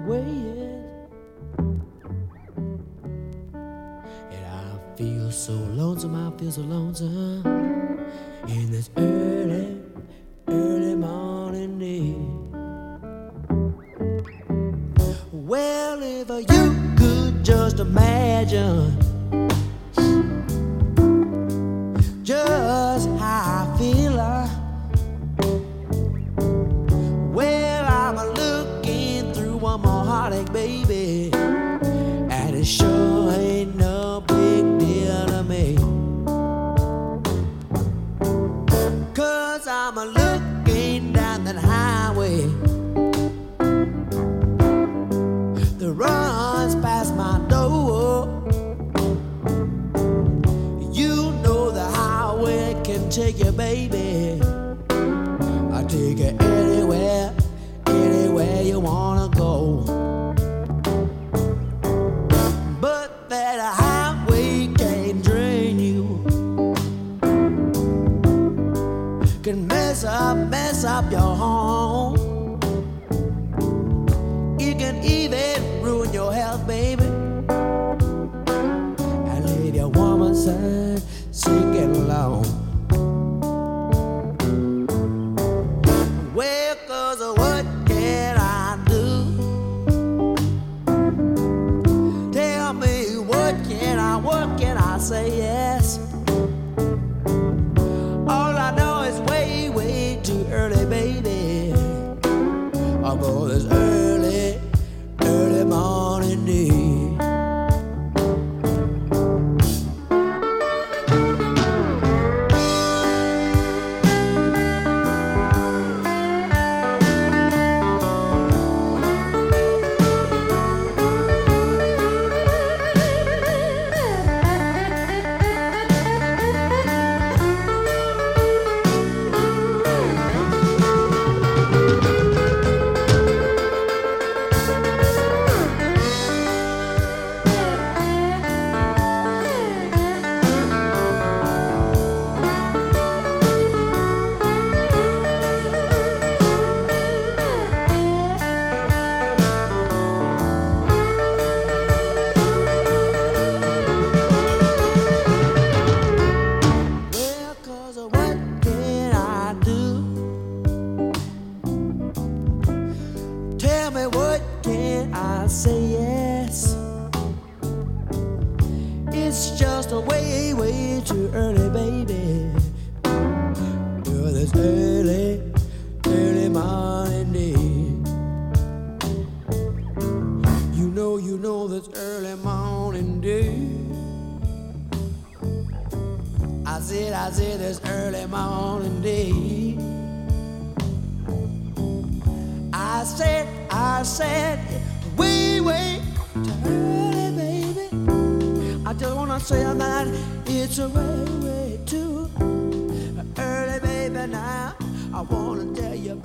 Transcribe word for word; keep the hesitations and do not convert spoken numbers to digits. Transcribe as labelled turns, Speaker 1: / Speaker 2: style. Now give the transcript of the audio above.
Speaker 1: way. And I feel so lonesome, I feel so lonesome in this early, early morning day. Well, if you could just imagine just how I feel, uh, well, I'm looking through one more heartache, baby, and it sure ain't no big deal to me. Cause I'm looking down that highway that runs past my door. You know the highway can take you, baby. I'll take you anywhere, anywhere you wanna go. But that highway can drain you, can mess up, mess up your home. It can even ruin your health, baby, and leave your woman sad, sick and alone. Well, cause what can I do? Tell me, what can I, what can I say? Yes, all I know is way, way too early, baby. I'll go this early, early morning day. Tell me, what can I say? Yes, it's just a way, way too early, baby. You're this early, early morning day. You know, you know this early morning day. I said, I said this early morning day. I said, I said, way, way too early, baby. I just wanna say that it's a way, way too early, baby. Now I wanna tell you,